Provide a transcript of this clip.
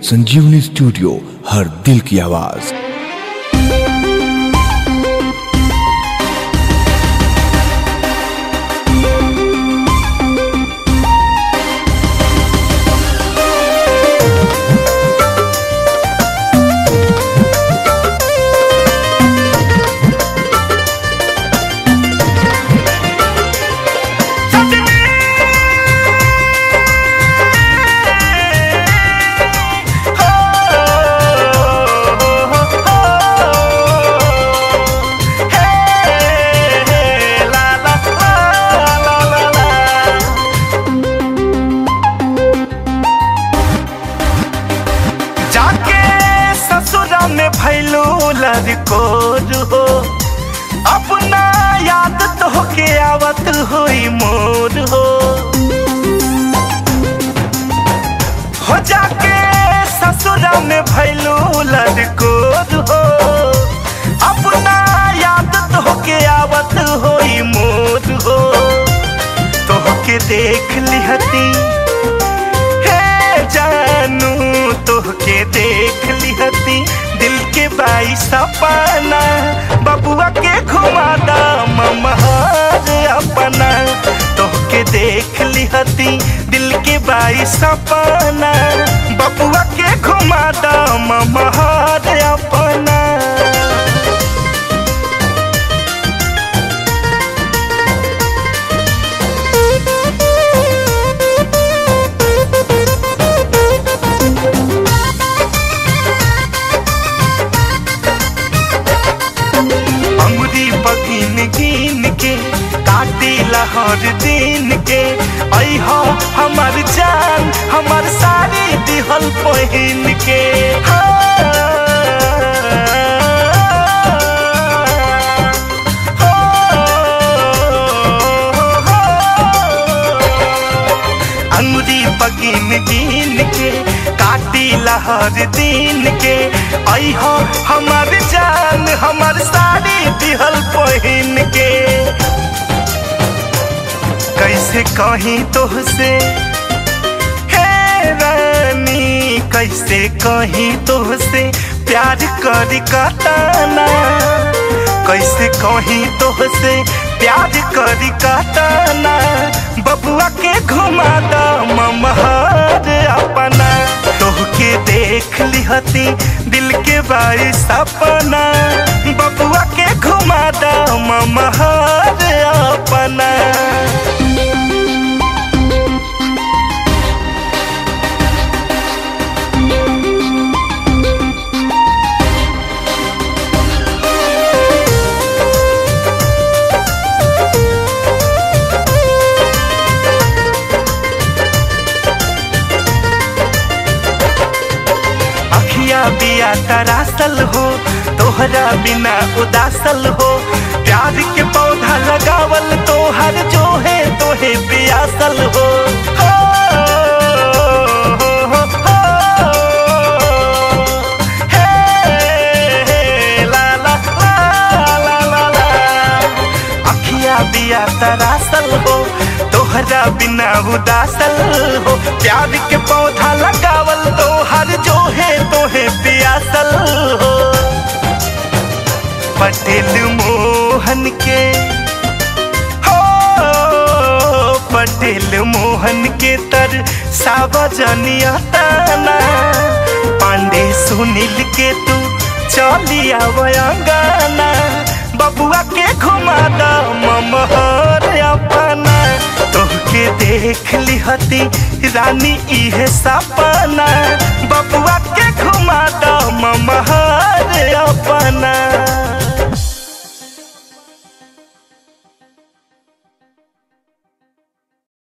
संजीवनी स्टूडियो, हर दिल की आवाज। लड़कोर हो अपना याद तो के आवत हुई मोर हो जाके ससुरा में भैलू लड़कोर हो अपना याद तो के आवत हुई मोर हो तो के देख लिहती है जानू तो के देख लिहती दिल के बाई सपना बबुआ के घुमादा ममहार अपना तो के देख लिहती दिल के बाई सपना बबुआ के घुमादा ममहार अपना। गिन के काटिला हर दिन के अइहा हमार जान हमार साड़ी दिहल पहिन के अंगुरी बगिन गिन के काटिला हर दिन के अइहा हमार जान हमार साड़ी दिहल पहिन के कैसे कहीं तोहसे हे रानी कैसे कहीं तोहसे प्यार करी कताना कैसे कहीं तोहसे प्यार करी कताना बबुआ के घुमादा ममहार अपना तोहके देख लिहती दिल के बाई सपना बबुआ के घुमादा ममहार अपना। बिया तरासल हो तोहरा बिना उदासल हो प्यार के पौधा लगावल तोहर जो है तोहे पियासल हो, अखिया बिया तरासल हो तोहरा बिना उदासल हो प्यार के पौधा लगावल तोहर जो है तोहे पियासल हो। पटेल मोहन के हो पटेल मोहन के तर सावजनिया ताना पांडे सुनील के तू चलिया वयांगाना बबुआ के घुमादा ममहार अपना तोहके देख लिहती रानी इहे सपना बबुआ के घुमादा ममहार अपना।